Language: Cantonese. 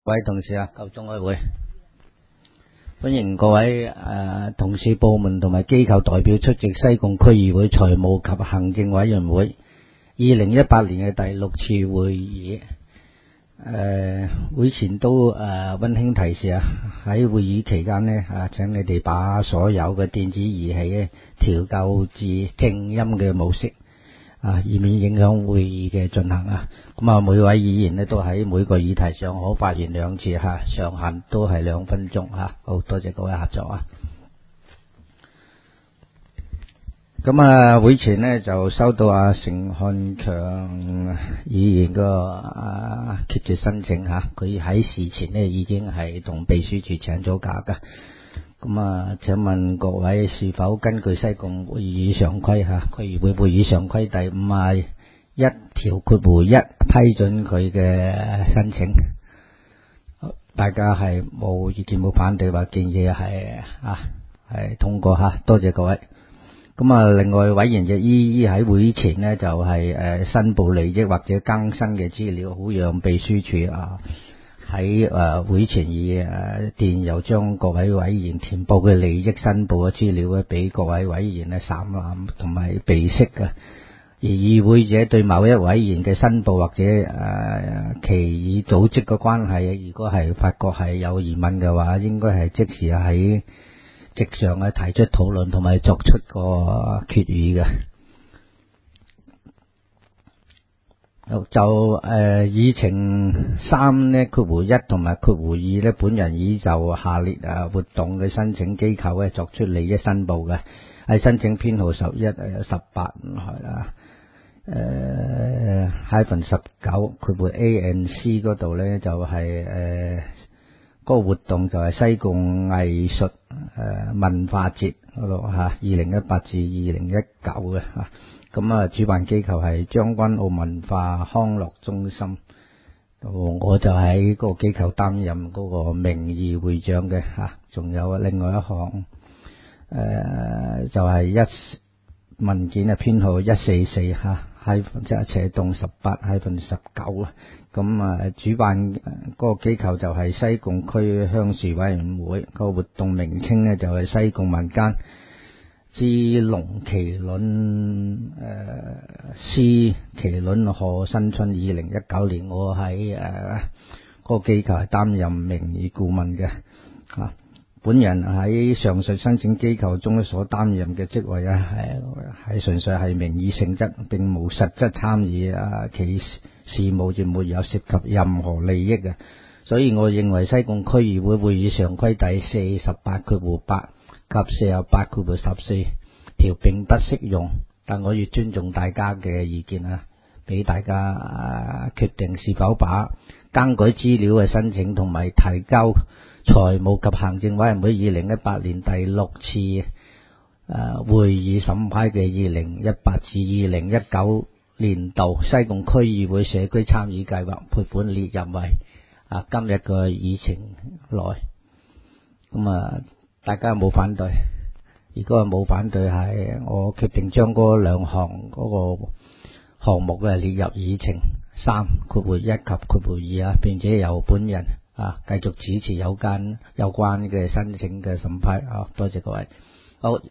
各位同事啊，夠鐘開會，歡迎各位同事部門同埋機構代表出席西貢區議會財務及行政委員會2018年嘅第6次會議。會前都溫馨提示啊，喺會議期間呢請你哋把所有嘅電子儀器調校至靜音嘅模式。以免影響會議嘅進行啊。咁啊，每位議員呢都喺每個議題上可發言2次上限都係2分鐘好多謝各位合作啊。咁會前呢就收到成漢強議員個決絕申請佢喺事前呢已經係同秘書處請咗假噶。咁請問各位是否根據西貢會議常規區議會會議常規第51條1批准佢嘅申請？大家係冇意見冇反對或建議係通過多謝各位。另外委員就依喺會前呢就係申報利益或者更新嘅資料，好讓秘書處喺會前以電郵將各位委員填報嘅利益申報嘅資料俾各位委員瀏覽同埋備悉嘅。而議會者對某一委員嘅申報或者其與組織嘅關係，如果係發覺係有疑問嘅話，應該係即時喺席上提出討論同埋作出個決議嘅。就議程3呢1同埋2呢，本人已就下列活動嘅申請機構作出利益申報嘅，係申請編號11、18-19 A and C 嗰度呢，就係嗰個活動就係西貢藝術文化節嗰度2018至2019嘅主辦機構係將軍澳文化康樂中心，我就喺嗰個機構擔任嗰個名譽會長嘅仲有另外一項就係文件編號144-18-19主辦嗰個機構就係西貢區鄉事委員會，個活動名稱呢就係西貢民間之龍麒麟獅麒麟賀新春2019年，我喺嗰個機構係擔任名譽顧問嘅本人喺上述申請機構中所擔任嘅職位係純粹係名義性質，並無實質參與其事務，亦沒有涉及任何利益嘅，所以我認為西貢區議會會議常規第48-8及48-14條並不適用，但我要尊重大家嘅意見俾大家決定是否把更改資料嘅申請同埋提交財務及行政委員會2018年第6次會議審批嘅2018至2019年度西貢區議會社區參與計劃撥款列入為今日嘅議程內。大家有冇反對？如果冇反對，係我決定將嗰2項嗰個項目列入議程3-1及2並且由本人繼續主持有關嘅申請嘅審批多謝各位。好。